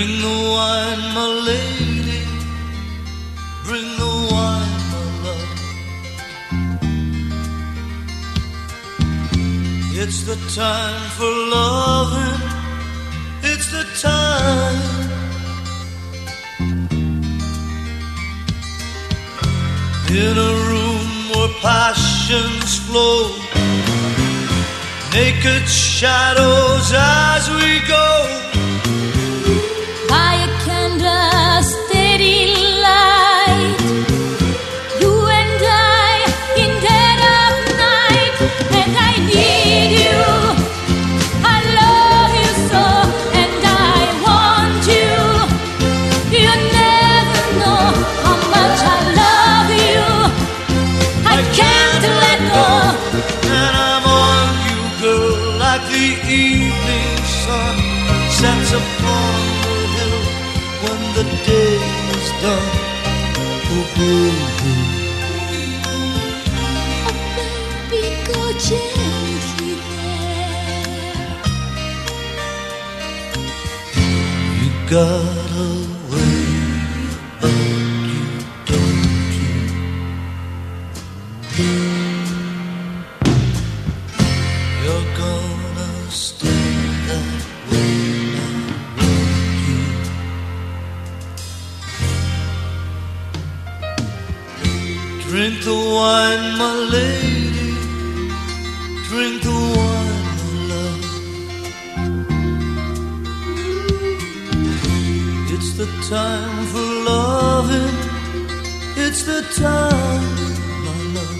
Bring the wine, my lady, bring the wine, my love. It's the time for loving, it's the time. In a room where passions flow, naked shadows as we go. By a candle, steady light, you and I in dead of night. And I need you, I love you so, and I want you. You never know how much I love you. I can't let go. And I'm on you, girl, like the evening sun sets upon the hill when the day is done. Oh, baby, Oh, baby, go gently there. you got away, but you don't you? You're gonna stay that way now, won't you? Drink the wine, my lady, drink the wine, my love. It's the time for loving, it's the time, my love.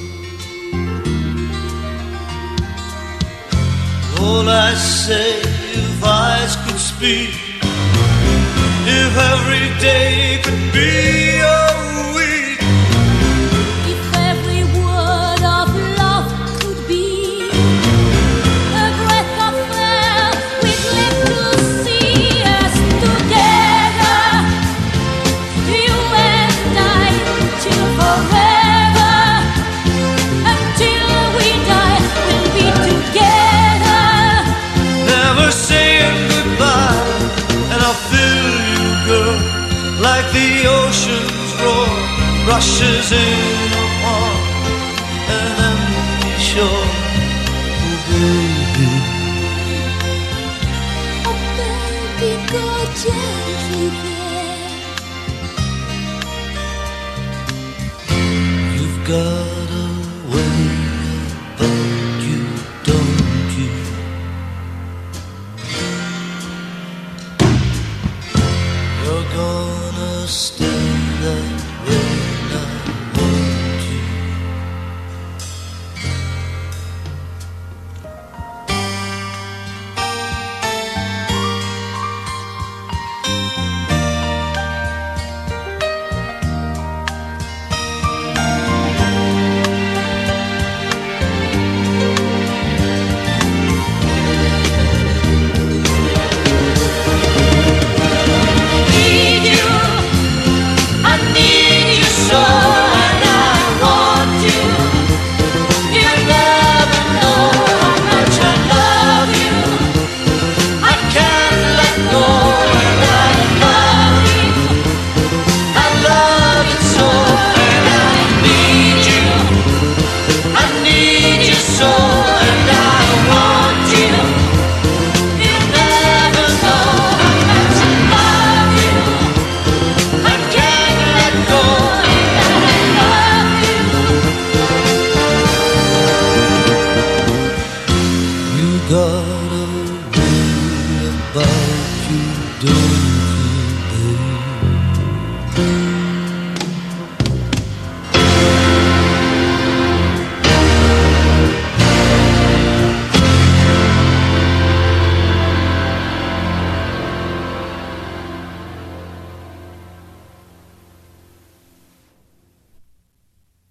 All I say, if eyes could speak, if every day could be a week, If every word of love could be a breath of air we'd live to see us together, you and I, till forever, until we die, we'll be together. never saying goodbye. And I'll feel you, girl, like the ocean's roar rushes in upon an empty shore. Oh, baby, Oh, baby, go gently there. you've got